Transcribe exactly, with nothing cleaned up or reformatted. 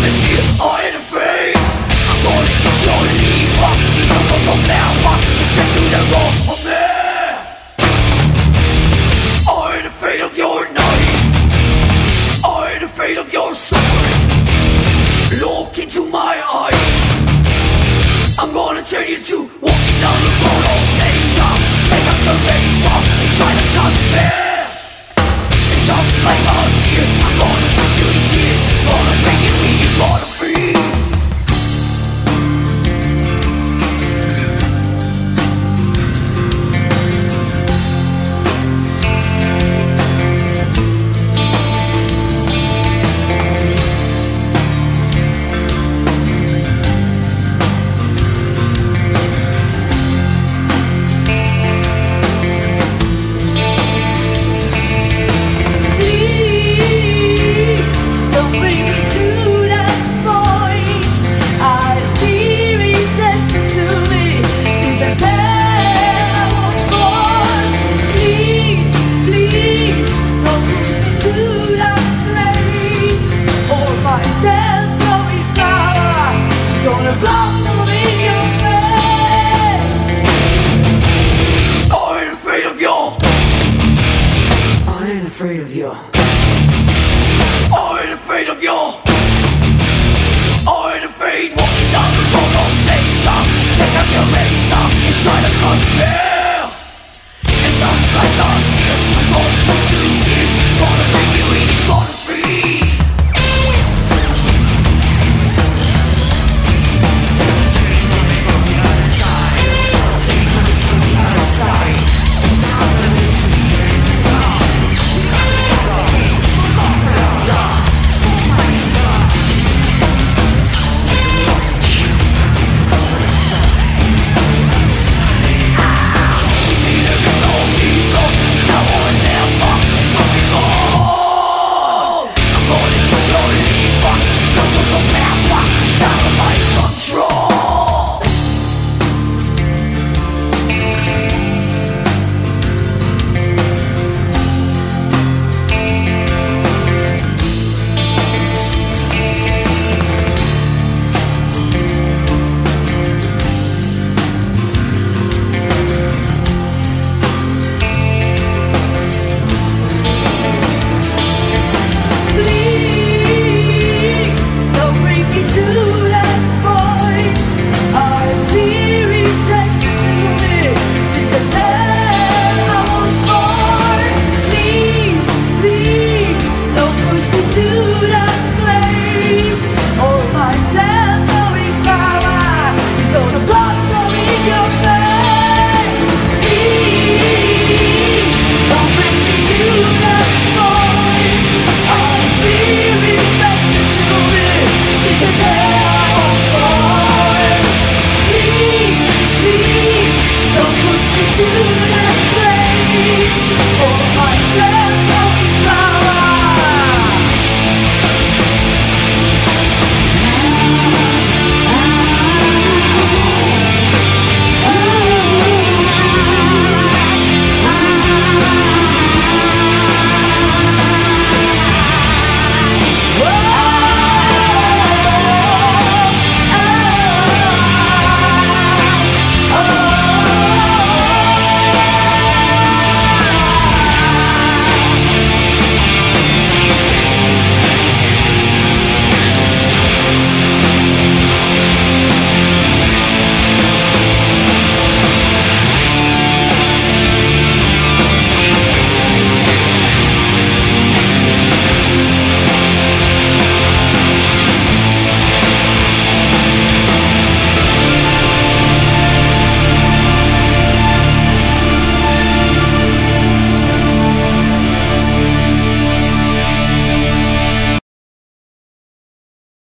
Turn you to walking down the road of danger. Take up the razor and try to cut me. And just like a deer, I'm gonna put you in tears. Gonna bring you in, you gotta freeze. Afraid of you. I ain't afraid of you. I ain't afraid walking down the road of danger. Take out your razor and try to cut me. And just like a deer, I'm gonna put you in tears. Gonna bring you in, you're gonna freeze. Fuck,